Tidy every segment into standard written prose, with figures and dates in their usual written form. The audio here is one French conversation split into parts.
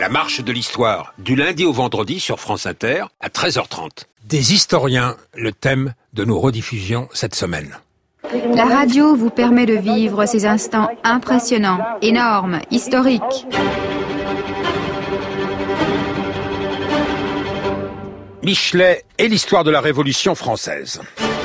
La marche de l'histoire, du lundi au vendredi sur France Inter à 13h30. Des historiens, le thème de nos rediffusions cette semaine. La radio vous permet de vivre ces instants impressionnants, énormes, historiques. Michelet et l'histoire de la Révolution française.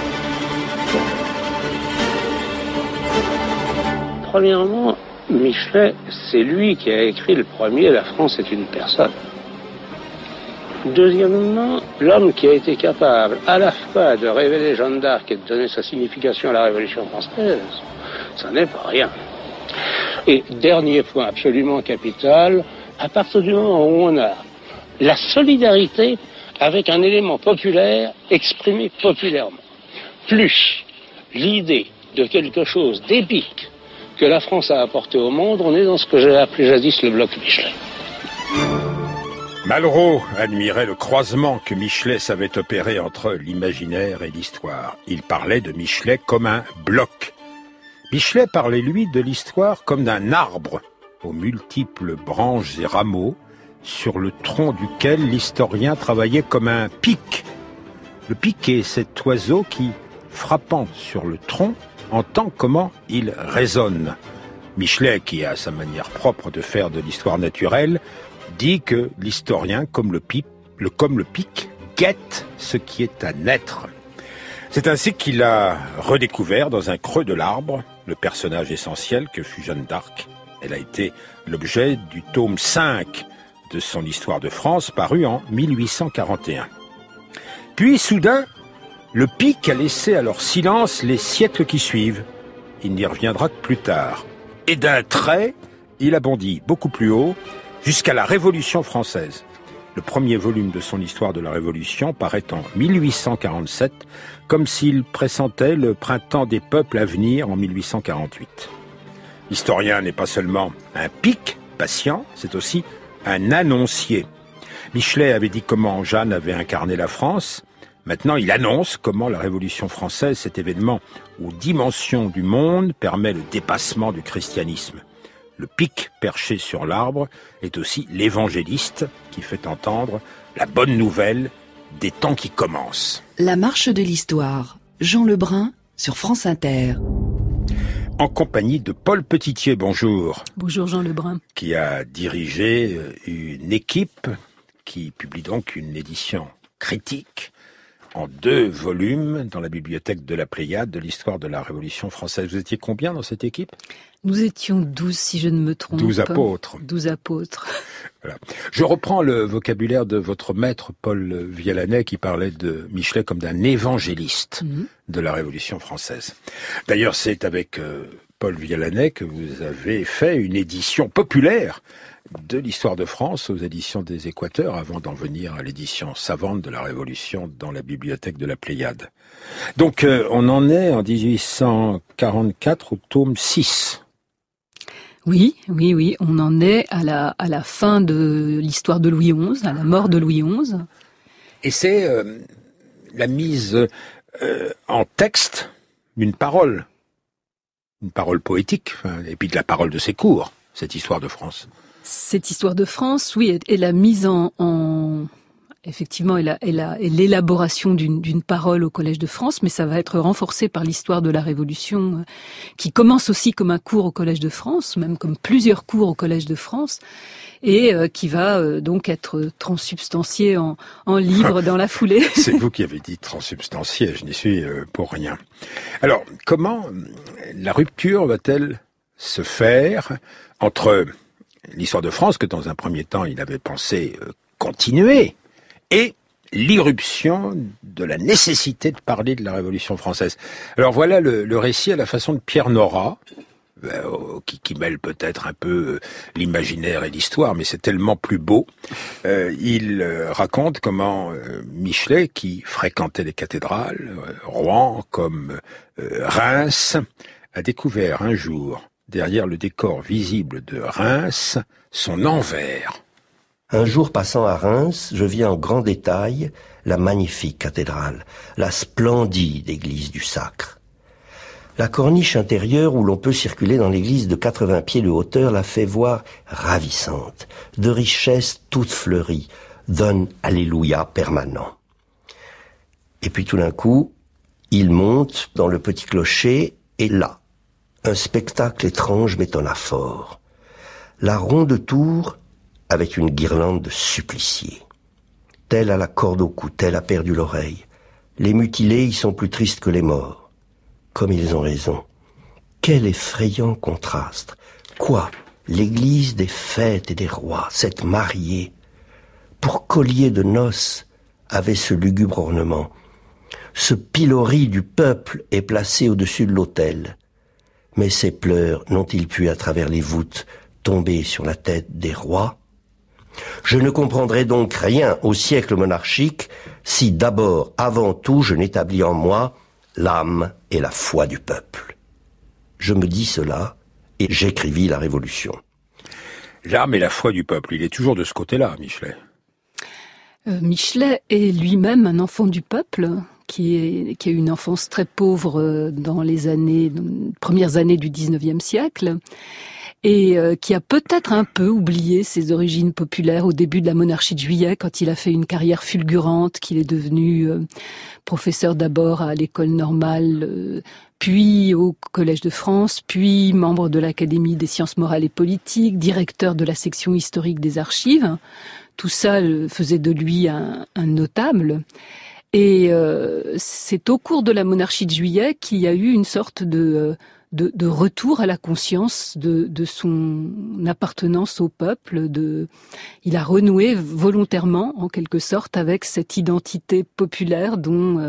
Premièrement, Michelet, c'est lui qui a écrit le premier « La France est une personne ». Deuxièmement, l'homme qui a été capable à la fois de révéler Jeanne d'Arc et de donner sa signification à la Révolution française, ça n'est pas rien. Et dernier point absolument capital, à partir du moment où on a la solidarité avec un élément populaire exprimé populairement, plus l'idée de quelque chose d'épique que la France a apporté au monde, on est dans ce que j'ai appelé jadis le bloc Michelet. Malraux admirait le croisement que Michelet savait opérer entre l'imaginaire et l'histoire. Il parlait de Michelet comme un bloc. Michelet parlait, lui, de l'histoire comme d'un arbre, aux multiples branches et rameaux, sur le tronc duquel l'historien travaillait comme un pic. Le pic est cet oiseau qui, frappant sur le tronc, entend comment il résonne. Michelet, qui a sa manière propre de faire de l'histoire naturelle, dit que l'historien, comme le pic, guette ce qui est à naître. C'est ainsi qu'il a redécouvert dans un creux de l'arbre le personnage essentiel que fut Jeanne d'Arc. Elle a été l'objet du tome 5 de son Histoire de France, paru en 1841. Puis, soudain, le pic a laissé alors silence les siècles qui suivent. Il n'y reviendra que plus tard. Et d'un trait, il a bondi beaucoup plus haut, jusqu'à la Révolution française. Le premier volume de son Histoire de la Révolution paraît en 1847, comme s'il pressentait le printemps des peuples à venir en 1848. L'historien n'est pas seulement un pic patient, c'est aussi un annoncier. Michelet avait dit comment Jeanne avait incarné la France. Maintenant, il annonce comment la Révolution française, cet événement aux dimensions du monde, permet le dépassement du christianisme. Le pic perché sur l'arbre est aussi l'évangéliste qui fait entendre la bonne nouvelle des temps qui commencent. La marche de l'histoire, Jean Lebrun sur France Inter. En compagnie de Paul Petitier, bonjour. Bonjour Jean Lebrun. Qui a dirigé une équipe qui publie donc une édition critique en 2 volumes dans la bibliothèque de la Pléiade de l'histoire de la Révolution française. Vous étiez combien dans cette équipe ? Nous étions 12, si je ne me trompe. 12 apôtres. 12 apôtres. Voilà. Je reprends le vocabulaire de votre maître, Paul Vialanet, qui parlait de Michelet comme d'un évangéliste de la Révolution française. D'ailleurs, c'est avec Paul Vialanet que vous avez fait une édition populaire de l'histoire de France aux éditions des Équateurs, avant d'en venir à l'édition savante de la Révolution dans la bibliothèque de la Pléiade. Donc, on en est en 1844 au tome 6. Oui, on en est à la fin de l'histoire de Louis XI, à la mort de Louis XI. Et c'est la mise en texte d'une parole poétique, et puis de la parole de ses cours, cette histoire de France. Cette histoire de France, oui, est la mise effectivement, et l'élaboration d'une parole au Collège de France, mais ça va être renforcé par l'histoire de la Révolution, qui commence aussi comme un cours au Collège de France, même comme plusieurs cours au Collège de France, et qui va donc être transsubstantié en livre dans la foulée. C'est vous qui avez dit transsubstantié, je n'y suis pour rien. Alors, comment la rupture va-t-elle se faire entre l'histoire de France, que dans un premier temps il avait pensé continuer, et l'irruption de la nécessité de parler de la Révolution française. Alors voilà le récit à la façon de Pierre Nora, qui mêle peut-être un peu l'imaginaire et l'histoire, mais c'est tellement plus beau. Il raconte comment Michelet, qui fréquentait les cathédrales, Rouen comme Reims, a découvert un jour, derrière le décor visible de Reims, son envers. Un jour passant à Reims, je vis en grand détail la magnifique cathédrale, la splendide église du Sacre. La corniche intérieure où l'on peut circuler dans l'église de 80 pieds de hauteur la fait voir ravissante, de richesse toute fleurie, d'un alléluia permanent. Et puis tout d'un coup, il monte dans le petit clocher, et là, un spectacle étrange m'étonna fort. La ronde tour avec une guirlande de suppliciés. Telle a la corde au cou, telle a perdu l'oreille. Les mutilés y sont plus tristes que les morts. Comme ils ont raison. Quel effrayant contraste. Quoi, l'église des fêtes et des rois, cette mariée, pour collier de noces, avait ce lugubre ornement. Ce pilori du peuple est placé au-dessus de l'autel. Mais ces pleurs n'ont-ils pu, à travers les voûtes, tomber sur la tête des rois? Je ne comprendrai donc rien au siècle monarchique si d'abord, avant tout, je n'établis en moi l'âme et la foi du peuple. Je me dis cela et j'écrivis la Révolution. L'âme et la foi du peuple, il est toujours de ce côté-là, Michelet. Michelet est lui-même un enfant du peuple, qui a eu une enfance très pauvre dans les premières années du XIXe siècle, et qui a peut-être un peu oublié ses origines populaires au début de la monarchie de Juillet, quand il a fait une carrière fulgurante, qu'il est devenu professeur d'abord à l'école normale, puis au Collège de France, puis membre de l'Académie des sciences morales et politiques, directeur de la section historique des archives. Tout ça faisait de lui un notable. Et c'est au cours de la monarchie de Juillet qu'il y a eu une sorte de retour à la conscience de son appartenance au peuple. Il a renoué volontairement, en quelque sorte, avec cette identité populaire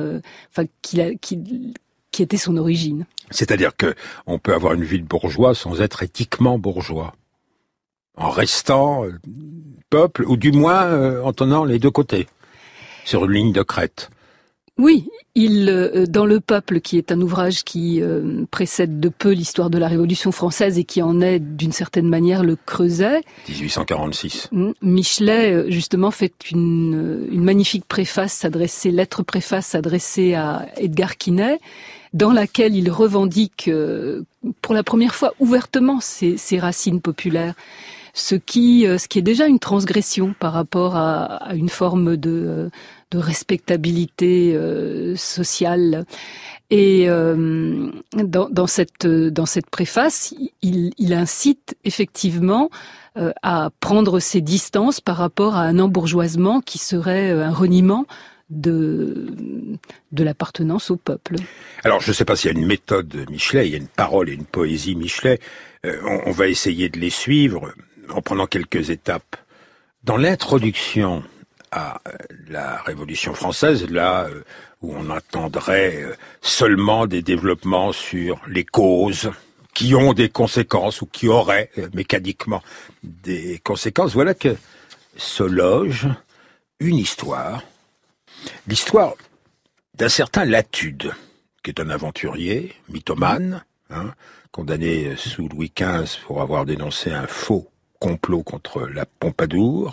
qui était son origine. C'est-à-dire que on peut avoir une vie de bourgeois sans être éthiquement bourgeois, en restant peuple, ou du moins en tenant les deux côtés, sur une ligne de crête. Oui, dans Le Peuple, qui est un ouvrage qui précède de peu l'histoire de la Révolution française et qui en est, d'une certaine manière, le creuset. 1846. Michelet, justement, fait une magnifique lettre préface adressée à Edgar Quinet, dans laquelle il revendique, pour la première fois, ouvertement ses racines populaires. Ce qui est déjà une transgression par rapport à une forme de respectabilité sociale. Et dans cette préface, il incite effectivement à prendre ses distances par rapport à un embourgeoisement qui serait un reniement de l'appartenance au peuple. Alors, je ne sais pas s'il y a une méthode Michelet, il y a une parole et une poésie Michelet. On va essayer de les suivre en prenant quelques étapes. Dans l'introduction à la Révolution française, là où on attendrait seulement des développements sur les causes qui ont des conséquences ou qui auraient mécaniquement des conséquences, voilà que se loge une histoire, l'histoire d'un certain Latude, qui est un aventurier, mythomane, condamné sous Louis XV pour avoir dénoncé un faux complot contre la Pompadour,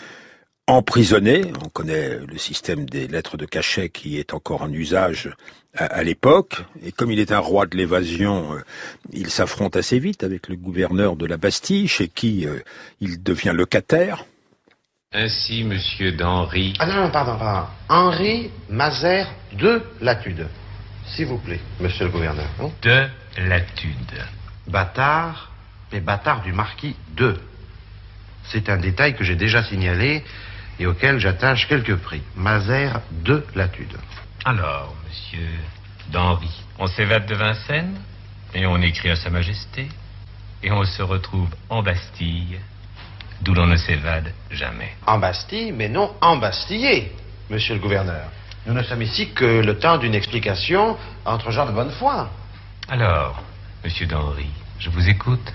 emprisonné, on connaît le système des lettres de cachet qui est encore en usage à l'époque, et comme il est un roi de l'évasion, il s'affronte assez vite avec le gouverneur de la Bastille, chez qui il devient locataire. Ainsi, monsieur d'Henri... Ah non, pardon. Henri Mazère de Latude. S'il vous plaît, monsieur le gouverneur. Hein? De Latude. Bâtard, mais bâtard du marquis de. C'est un détail que j'ai déjà signalé et auquel j'attache quelques prix. Mazère de Latude. Alors, monsieur d'Henri, on s'évade de Vincennes et on écrit à Sa Majesté et on se retrouve en Bastille, d'où l'on ne s'évade jamais. En Bastille, mais non embastillé, monsieur le gouverneur. Nous ne sommes ici que le temps d'une explication entre gens de bonne foi. Alors, monsieur d'Henri, je vous écoute.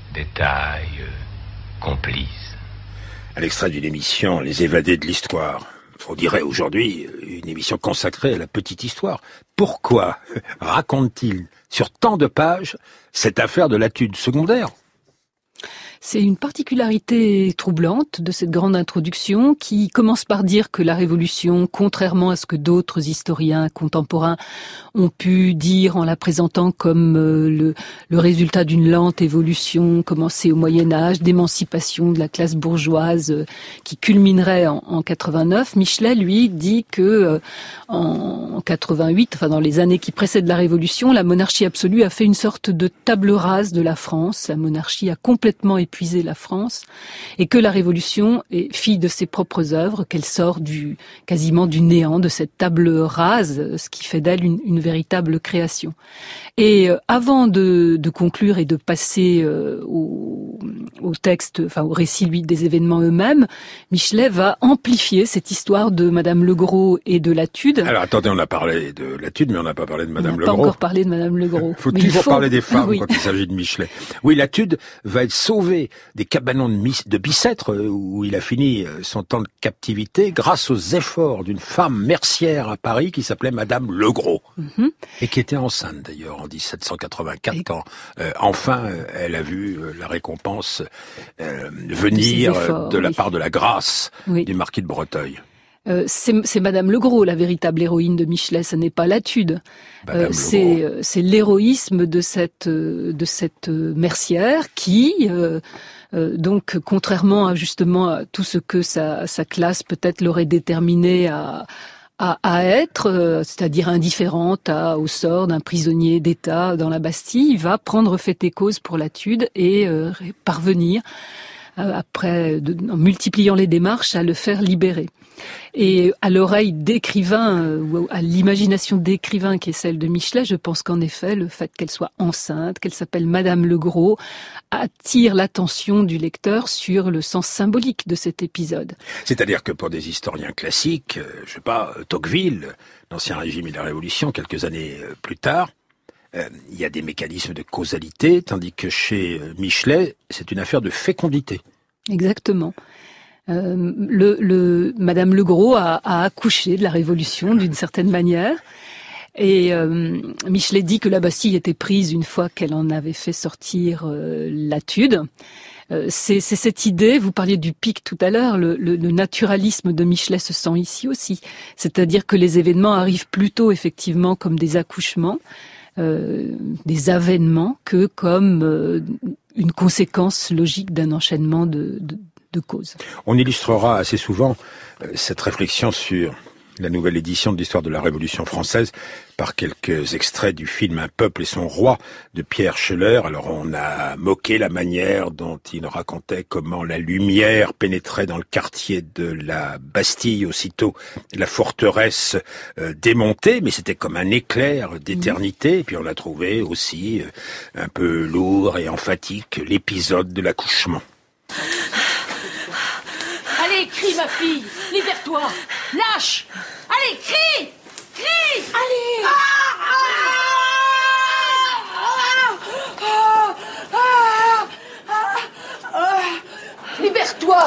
Détail complice. À l'extrait d'une émission, Les évadés de l'histoire. On dirait aujourd'hui une émission consacrée à la petite histoire. Pourquoi raconte-t-il sur tant de pages cette affaire de Latude secondaire ? C'est une particularité troublante de cette grande introduction qui commence par dire que la Révolution, contrairement à ce que d'autres historiens contemporains ont pu dire en la présentant comme le résultat d'une lente évolution commencée au Moyen-Âge, d'émancipation de la classe bourgeoise qui culminerait en 89, Michelet, lui, dit que en 88, enfin dans les années qui précèdent la Révolution, la monarchie absolue a fait une sorte de table rase de la France. La monarchie a complètement épuisé la France et que la Révolution est fille de ses propres œuvres, qu'elle sort quasiment du néant, de cette table rase, ce qui fait d'elle une véritable création. Et avant de conclure et de passer au texte, enfin au récit des événements eux-mêmes, Michelet va amplifier cette histoire de Madame Legros et de Latude. Alors attendez, on a parlé de Latude, mais on n'a pas parlé de Madame Legros. On n'a pas encore parlé de Madame Legros. Faut toujours parler des femmes quand il s'agit de Michelet. Oui, Latude va être sauvé des cabanons de Bicêtre, où il a fini son temps de captivité, grâce aux efforts d'une femme mercière à Paris qui s'appelait Madame Legros, et qui était enceinte d'ailleurs en 1784, quand enfin elle a vu la récompense venir de la part de la grâce du marquis de Breteuil. C'est Madame Legros, la véritable héroïne de Michelet, ce n'est pas Latude. C'est l'héroïsme de cette mercière qui, donc, contrairement justement à tout ce que sa classe peut-être l'aurait déterminée à être, c'est-à-dire indifférente au sort d'un prisonnier d'État dans la Bastille, va prendre fait et cause pour Latude et parvenir, après, en multipliant les démarches, à le faire libérer. Et à l'oreille d'écrivain, ou à l'imagination d'écrivain qui est celle de Michelet, je pense qu'en effet, le fait qu'elle soit enceinte, qu'elle s'appelle Madame Legros, attire l'attention du lecteur sur le sens symbolique de cet épisode. C'est-à-dire que pour des historiens classiques, je sais pas, Tocqueville, l'Ancien Régime et la Révolution, quelques années plus tard, il y a des mécanismes de causalité, tandis que chez Michelet, c'est une affaire de fécondité. Exactement. Madame Legros a accouché de la Révolution d'une certaine manière. Et Michelet dit que la Bastille était prise une fois qu'elle en avait fait sortir Latude. C'est cette idée, vous parliez du pic tout à l'heure, le naturalisme de Michelet se sent ici aussi. C'est-à-dire que les événements arrivent plutôt effectivement comme des accouchements, des avènements, que comme une conséquence logique d'un enchaînement de causes. On illustrera assez souvent cette réflexion sur la nouvelle édition de l'histoire de la Révolution française par quelques extraits du film Un peuple et son roi de Pierre Scheller. Alors on a moqué la manière dont il racontait comment la lumière pénétrait dans le quartier de la Bastille aussitôt la forteresse démontée, mais c'était comme un éclair d'éternité. Et puis on a trouvé aussi un peu lourd et emphatique l'épisode de l'accouchement. Allez, crie, ma fille! Libère-toi! Lâche! Allez, crie! Crie! Allez! Libère-toi!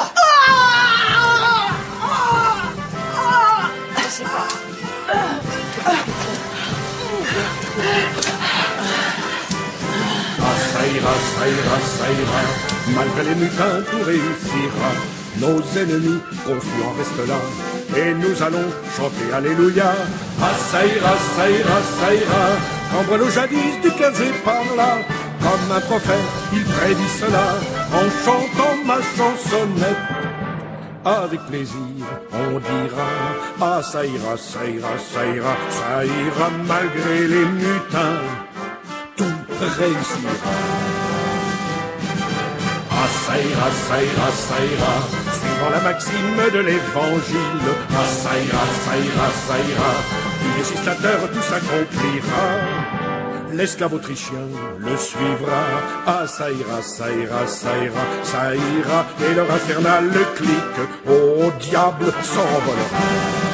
Je sais pas. Ça ira, ça ira, ça ira. Malgré les mutins, tout réussira. Nos ennemis confus en restent là. Et nous allons chanter Alléluia. Ah, ça ira, ça ira, ça ira. Quand l'eau jadis du clergé par là. Comme un prophète, il prédit cela. En chantant ma chansonnette. Avec plaisir, on dira. Ah, ça ira, ça ira, ça ira. Ça ira malgré les mutins. Tout réussira. Ah, ça ira, ça ira, ça ira, suivant la maxime de l'évangile. Ah, ça ira, ça ira, ça ira, du législateur tout s'accomplira. L'esclave autrichien le suivra. Ah, ça ira, ça ira, ça ira, ça ira, et leur infernal clic au diable s'envolera.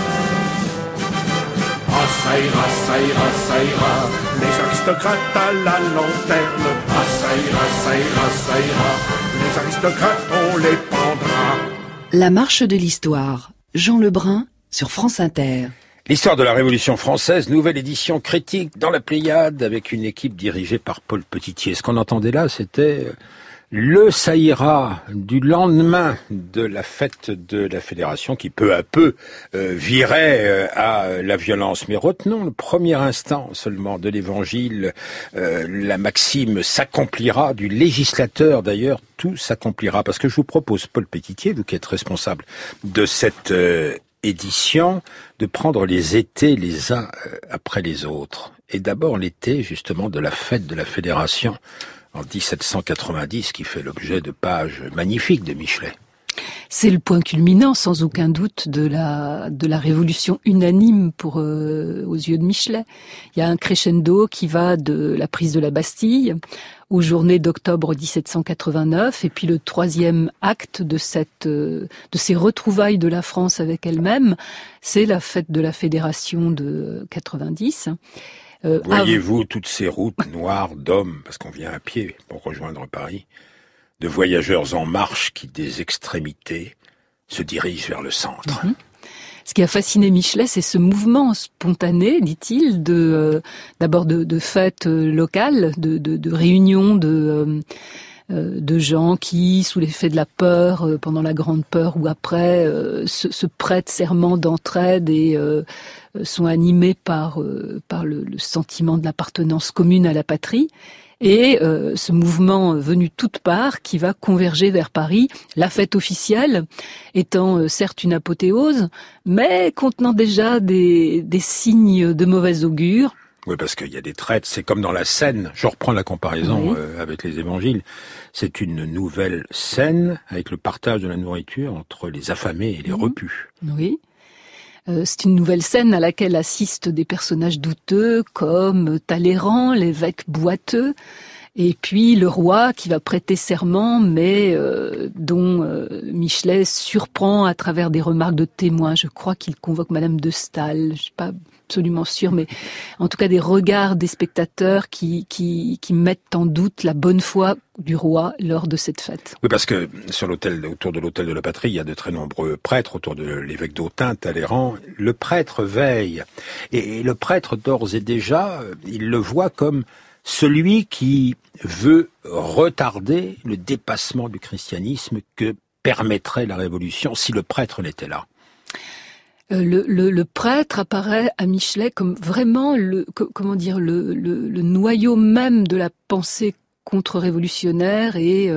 Ah, ça ira, ça ira, ça ira, les aristocrates à la lanterne. Ah, ça ira, ça ira, ça ira, les aristocrates on les pendra. La marche de l'histoire, Jean Lebrun sur France Inter. L'histoire de la Révolution française, nouvelle édition critique dans la Pléiade avec une équipe dirigée par Paul Petitier. Ce qu'on entendait là, c'était Le ça ira du lendemain de la fête de la Fédération qui peu à peu virait à la violence. Mais retenons le premier instant seulement de l'Évangile. La maxime s'accomplira du législateur d'ailleurs, tout s'accomplira. Parce que je vous propose, Paul Pétitier, vous qui êtes responsable de cette édition, de prendre les étés les uns après les autres. Et d'abord l'été justement de la fête de la Fédération en 1790, qui fait l'objet de pages magnifiques de Michelet. C'est le point culminant, sans aucun doute, de la révolution unanime aux yeux de Michelet. Il y a un crescendo qui va de la prise de la Bastille aux journées d'octobre 1789, et puis le troisième acte de ces retrouvailles de la France avec elle-même, c'est la fête de la Fédération de 90. Voyez-vous toutes ces routes noires d'hommes, parce qu'on vient à pied pour rejoindre Paris, de voyageurs en marche qui, des extrémités, se dirigent vers le centre. Ce qui a fasciné Michelet, c'est ce mouvement spontané, dit-il, d'abord de fêtes locales, de réunions de gens qui, sous l'effet de la peur, pendant la Grande Peur ou après, se prêtent serment d'entraide et sont animés par le sentiment de l'appartenance commune à la patrie. Et ce mouvement venu de toutes parts qui va converger vers Paris, la fête officielle étant certes une apothéose, mais contenant déjà des signes de mauvais augure. Oui, parce qu'il y a des traites, c'est comme dans la scène, je reprends la comparaison avec les évangiles, c'est une nouvelle scène avec le partage de la nourriture entre les affamés et les repus. Oui. C'est une nouvelle scène à laquelle assistent des personnages douteux comme Talleyrand, l'évêque boiteux, et puis le roi qui va prêter serment, mais dont Michelet surprend à travers des remarques de témoins. Je crois qu'il convoque Madame de Staël, je suis pas absolument sûre, mais en tout cas des regards des spectateurs qui mettent en doute la bonne foi du roi lors de cette fête. Oui, parce que autour de l'autel de la patrie, il y a de très nombreux prêtres, autour de l'évêque d'Autun, Talleyrand. Le prêtre veille. Et le prêtre, d'ores et déjà, il le voit comme celui qui veut retarder le dépassement du christianisme que permettrait la Révolution si le prêtre n'était là. Le prêtre apparaît à Michelet comme vraiment le noyau même de la pensée contre-révolutionnaire et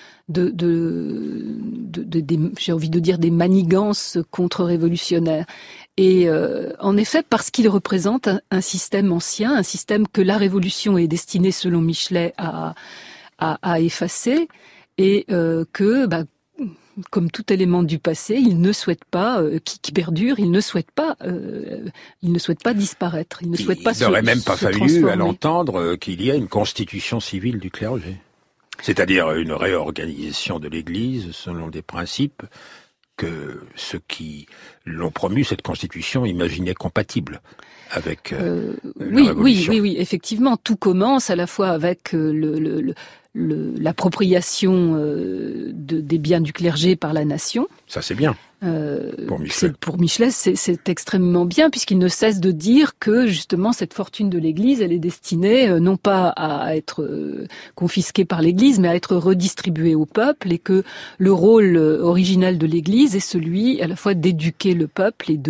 j'ai envie de dire des manigances contre-révolutionnaires. Et en effet, parce qu'il représente un système ancien, un système que la Révolution est destinée, selon Michelet, à effacer, et comme tout élément du passé, il ne souhaite pas qui perdure, il ne souhaite pas disparaître, il ne souhaite pas se transformer. Il n'aurait même pas fallu, à l'entendre, qu'il y ait une constitution civile du clergé, c'est-à-dire une réorganisation de l'Église selon des principes que ceux qui l'ont promu cette constitution imaginaient compatibles avec la Révolution. Oui, effectivement, tout commence à la fois avec l'appropriation des biens du clergé par la nation. Ça, c'est bien. Pour Michelet, c'est extrêmement bien, puisqu'il ne cesse de dire que justement cette fortune de l'Église, elle est destinée non pas à être confisquée par l'Église, mais à être redistribuée au peuple, et que le rôle original de l'Église est celui à la fois d'éduquer le peuple et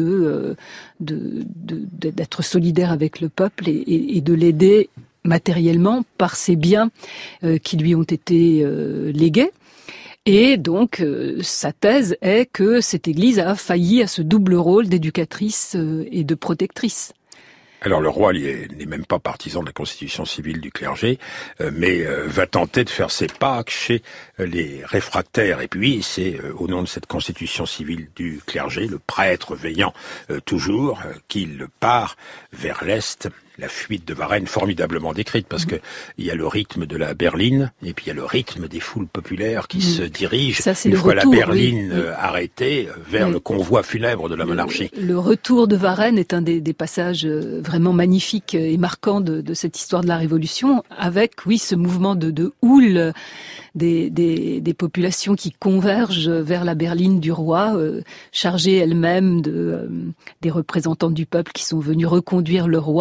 d'être solidaire avec le peuple et de l'aider matériellement par ses biens qui lui ont été légués. Et donc, sa thèse est que cette Église a failli à ce double rôle d'éducatrice et de protectrice. Alors le roi n'est même pas partisan de la constitution civile du clergé, mais va tenter de faire ses Pâques chez les réfractaires. Et puis c'est au nom de cette constitution civile du clergé, le prêtre veillant toujours, qu'il part vers l'Est. La fuite de Varennes, formidablement décrite, parce que il y a le rythme de la berline, et puis il y a le rythme des foules populaires qui se dirigent, une fois la berline arrêtée, vers le convoi funèbre de la monarchie. Le retour de Varennes est un des passages vraiment magnifiques et marquants de cette histoire de la Révolution, avec, ce mouvement de houle des populations qui convergent vers la berline du roi, chargées elles-mêmes des représentants du peuple qui sont venus reconduire le roi, et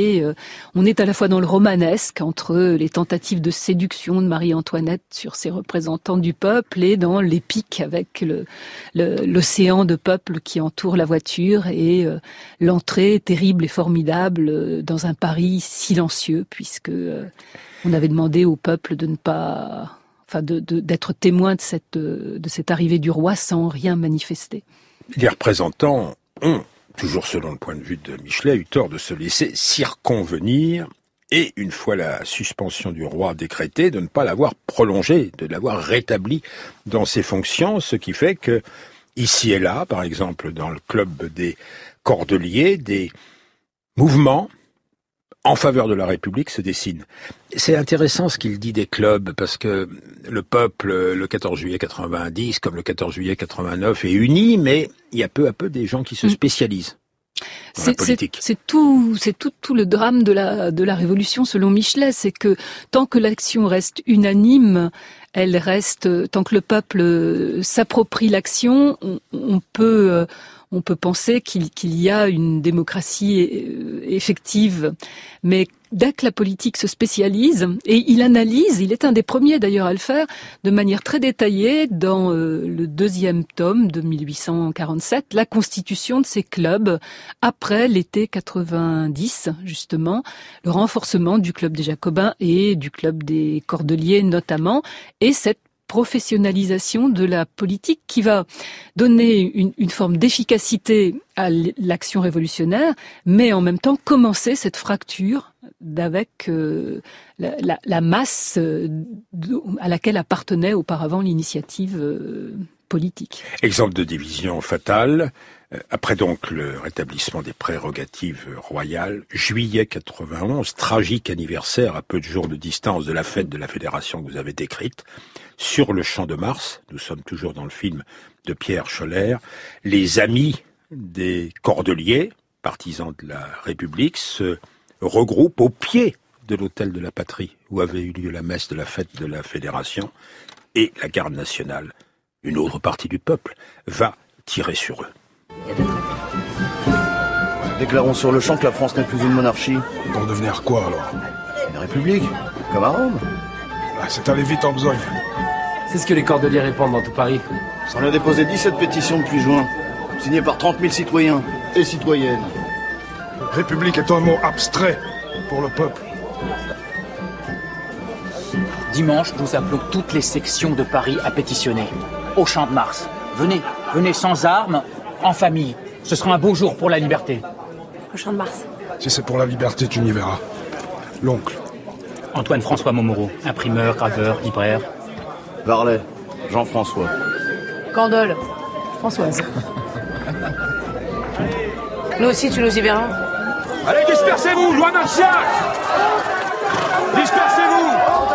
et on est à la fois dans le romanesque, entre les tentatives de séduction de Marie-Antoinette sur ses représentants du peuple, et dans l'épique avec l'océan de peuple qui entoure la voiture, et l'entrée terrible et formidable dans un Paris silencieux, puisque on avait demandé au peuple de ne pas... d'être témoin de cette arrivée du roi sans rien manifester. Les représentants ont, toujours selon le point de vue de Michelet, eu tort de se laisser circonvenir, et une fois la suspension du roi décrétée, de ne pas l'avoir prolongée, de l'avoir rétabli dans ses fonctions, ce qui fait que, ici et là, par exemple dans le club des Cordeliers, des mouvements en faveur de la République se dessine. C'est intéressant ce qu'il dit des clubs, parce que le peuple, le 14 juillet 90, comme le 14 juillet 89, est uni, mais il y a peu à peu des gens qui se spécialisent dans la politique. C'est tout le drame de la Révolution, selon Michelet, c'est que tant que l'action reste unanime, elle reste, tant que le peuple s'approprie l'action, on peut penser qu'il y a une démocratie effective. Mais dès que la politique se spécialise, et il analyse, il est un des premiers d'ailleurs à le faire, de manière très détaillée dans le 2e tome de 1847, la constitution de ces clubs après l'été 90, justement, le renforcement du club des Jacobins et du club des Cordeliers notamment, et cette professionnalisation de la politique qui va donner une forme d'efficacité à l'action révolutionnaire, mais en même temps commencer cette fracture avec la masse à laquelle appartenait auparavant l'initiative politique. Exemple de division fatale. Après donc le rétablissement des prérogatives royales, juillet 91, tragique anniversaire à peu de jours de distance de la fête de la Fédération que vous avez décrite, sur le Champ de Mars, nous sommes toujours dans le film de Pierre Scholler, les amis des Cordeliers, partisans de la République, se regroupent au pied de l'hôtel de la Patrie, où avait eu lieu la messe de la fête de la Fédération, et la garde nationale, une autre partie du peuple, va tirer sur eux. Déclarons sur le champ que la France n'est plus une monarchie. Pour devenir quoi alors? Une république, comme à Rome. C'est allé vite en besogne. C'est ce que les Cordeliers répandent dans tout Paris. On a déposé 17 pétitions depuis juin, signées par 30 000 citoyens et citoyennes. République est un mot abstrait pour le peuple. Dimanche, nous appelons toutes les sections de Paris à pétitionner. Au Champ de Mars. Venez sans armes, en famille. Ce sera un beau jour pour la liberté. Au Champ de Mars. Si c'est pour la liberté, tu n'y verras. L'oncle. Antoine-François Momoreau, imprimeur, graveur, libraire. Varlet, Jean-François. Candole, Françoise. Nous aussi, tu nous y verras. Allez, dispersez-vous, loi martiale! Dispersez-vous!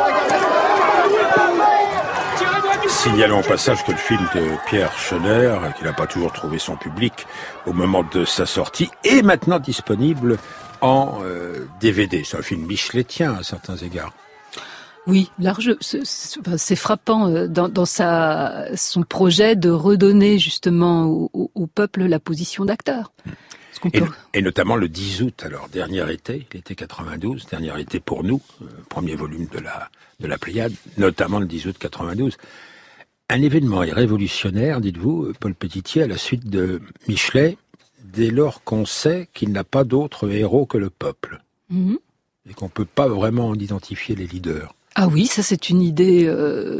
Signalons au passage que le film de Pierre Scholler, qui n'a pas toujours trouvé son public au moment de sa sortie, est maintenant disponible en DVD. C'est un film micheletien à certains égards. Oui, c'est frappant dans son projet de redonner justement au peuple la position d'acteur. Et notamment le 10 août, alors, dernier été, l'été 92, dernier été pour nous, premier volume de la Pléiade, notamment le 10 août 92. Un événement révolutionnaire, dites-vous, Paul Petitier, à la suite de Michelet, dès lors qu'on sait qu'il n'a pas d'autre héros que le peuple. Mmh. Et qu'on ne peut pas vraiment en identifier les leaders. Ah oui, ça c'est une idée,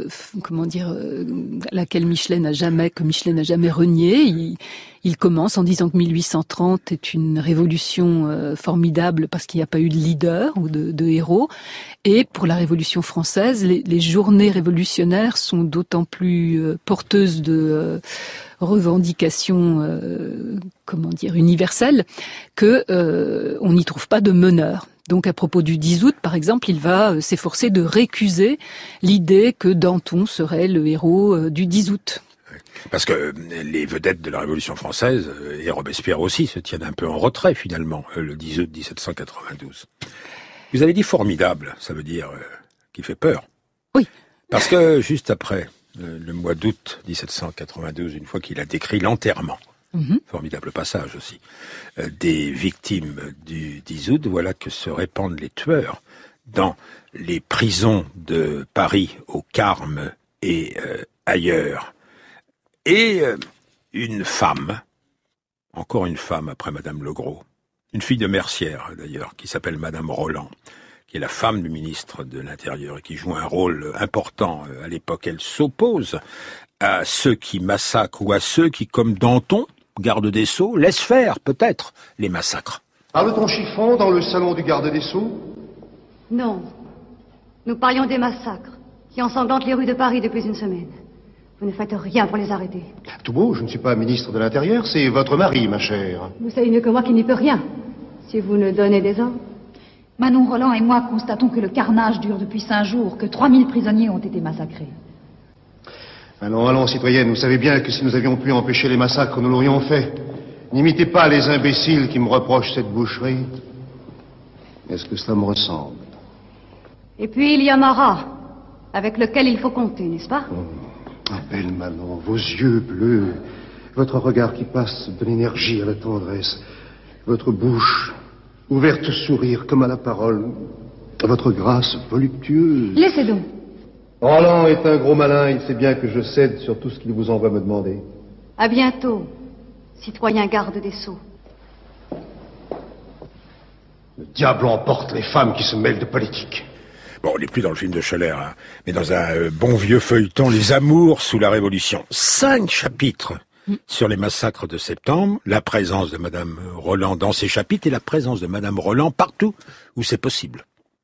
laquelle Michelet n'a jamais renié. Il commence en disant que 1830 est une révolution formidable parce qu'il n'y a pas eu de leader ou de héros. Et pour la Révolution française, les journées révolutionnaires sont d'autant plus porteuses de revendications, universelles, que on n'y trouve pas de meneur. Donc à propos du 10 août, par exemple, il va s'efforcer de récuser l'idée que Danton serait le héros du 10 août. Parce que les vedettes de la Révolution française, et Robespierre aussi, se tiennent un peu en retrait finalement, le 10 août 1792. Vous avez dit formidable, ça veut dire qui fait peur. Oui. Parce que juste après le mois d'août 1792, une fois qu'il a décrit l'enterrement Formidable passage aussi. Des victimes du 10 août, voilà que se répandent les tueurs dans les prisons de Paris, au Carme et ailleurs. Et une femme, encore une femme après Madame Legros, une fille de Mercière d'ailleurs, qui s'appelle Madame Roland, qui est la femme du ministre de l'Intérieur et qui joue un rôle important à l'époque. Elle s'oppose à ceux qui massacrent ou à ceux qui, comme Danton, garde des Sceaux, laissent faire peut-être les massacres. Parle-t-on chiffon dans le salon du garde des Sceaux? Non. Nous parlions des massacres qui ensanglantent les rues de Paris depuis une semaine. Vous ne faites rien pour les arrêter. Tout beau, je ne suis pas ministre de l'Intérieur, c'est votre mari, ma chère. Vous savez mieux que moi qu'il n'y peut rien, si vous ne donnez des ordres. Manon Roland et moi constatons que le carnage dure depuis 5 jours, que 3000 prisonniers ont été massacrés. Allons, allons, citoyenne, vous savez bien que si nous avions pu empêcher les massacres, nous l'aurions fait. N'imitez pas les imbéciles qui me reprochent cette boucherie. Est-ce que cela me ressemble? Et puis il y a Marat, avec lequel il faut compter, n'est-ce pas? Belle Manon, vos yeux bleus, votre regard qui passe de l'énergie à la tendresse, votre bouche ouverte au sourire comme à la parole, votre grâce voluptueuse. Laissez donc. Roland est un gros malin, il sait bien que je cède sur tout ce qu'il vous envoie me demander. À bientôt, citoyen garde des Sceaux. Le diable emporte les femmes qui se mêlent de politique. Bon, on n'est plus dans le film de Schoeller, hein, mais dans un bon vieux feuilleton, Les Amours sous la Révolution. 5 chapitres sur les massacres de septembre, la présence de Madame Roland dans ces chapitres et la présence de Madame Roland partout où c'est possible.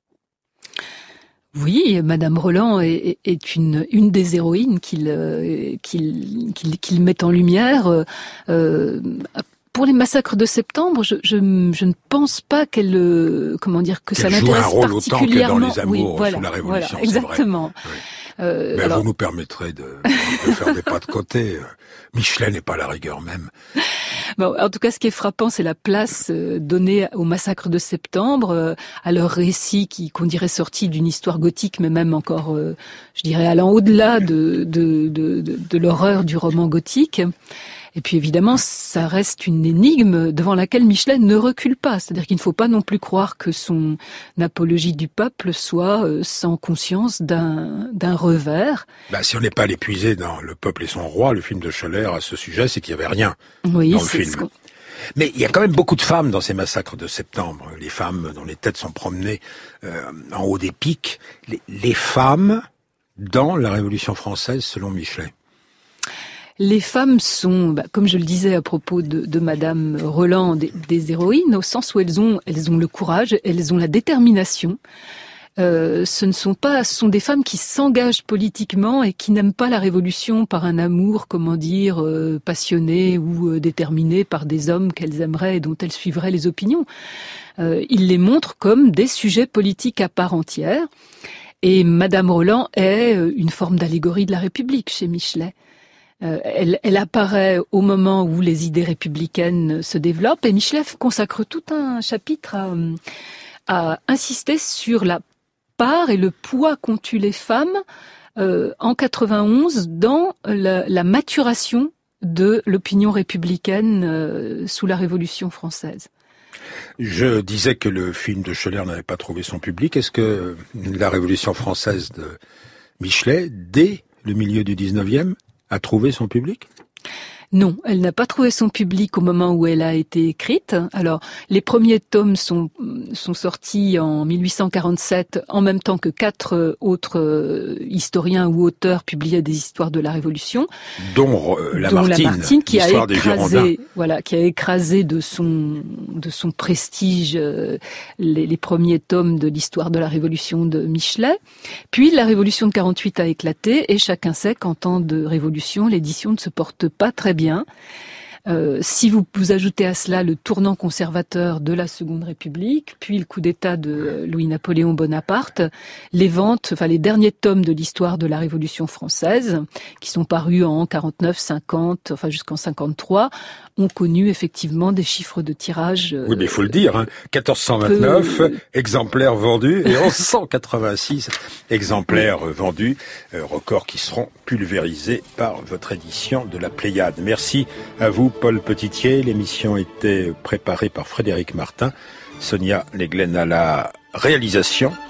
Oui, Madame Roland est une des héroïnes qu'il met en lumière. Pour les massacres de septembre, je ne pense pas qu'elle ça l'intéresse particulièrement. Autant que dans Les Amours voilà, sous la Révolution, voilà, exactement. Oui. Mais alors... vous nous permettrez de faire des pas de côté. Michelet n'est pas la rigueur même. Bon, en tout cas, ce qui est frappant, c'est la place donnée au massacre de septembre, à leur récit qu'on dirait sorti d'une histoire gothique, mais même encore, je dirais, allant au-delà de l'horreur du roman gothique. Et puis évidemment, ça reste une énigme devant laquelle Michelet ne recule pas. C'est-à-dire qu'il ne faut pas non plus croire que son apologie du peuple soit sans conscience d'un revers. Si on n'est pas à l'épuiser dans Le peuple et son roi, le film de Schoeller à ce sujet, c'est qu'il n'y avait rien dans le film. Mais il y a quand même beaucoup de femmes dans ces massacres de septembre. Les femmes dont les têtes sont promenées en haut des pics. Les femmes dans la Révolution française, selon Michelet. Les femmes sont, comme je le disais à propos de Madame Roland, des héroïnes, au sens où elles ont le courage, elles ont la détermination. Ce sont des femmes qui s'engagent politiquement et qui n'aiment pas la révolution par un amour, passionné ou déterminé par des hommes qu'elles aimeraient et dont elles suivraient les opinions. Ils les montrent comme des sujets politiques à part entière. Et Madame Roland est une forme d'allégorie de la République chez Michelet. Elle apparaît au moment où les idées républicaines se développent et Michelet consacre tout un chapitre à insister sur la part et le poids qu'ont eu les femmes en 91 dans la maturation de l'opinion républicaine sous la Révolution française. Je disais que le film de Schoeller n'avait pas trouvé son public. Est-ce que la Révolution française de Michelet, dès le milieu du 19e, a trouvé son public? Non, elle n'a pas trouvé son public au moment où elle a été écrite. Alors, les premiers tomes sont sortis en 1847, en même temps que 4 autres historiens ou auteurs publiaient des histoires de la Révolution, dont Lamartine qui a écrasé de son prestige les premiers tomes de l'histoire de la Révolution de Michelet. Puis la Révolution de 48 a éclaté et chacun sait qu'en temps de révolution, l'édition ne se porte pas très bien. Si vous ajoutez à cela le tournant conservateur de la Seconde République, puis le coup d'État de Louis-Napoléon Bonaparte, les derniers tomes de l'histoire de la Révolution française, qui sont parus en 49, 50, jusqu'en 53, ont connu effectivement des chiffres de tirage. Oui, mais il faut le dire, 1429 exemplaires vendus et 1186 exemplaires vendus, records qui seront pulvérisés par votre édition de la Pléiade. Merci à vous Paul Petitier. L'émission était préparée par Frédéric Martin, Sonia Leglen à la réalisation.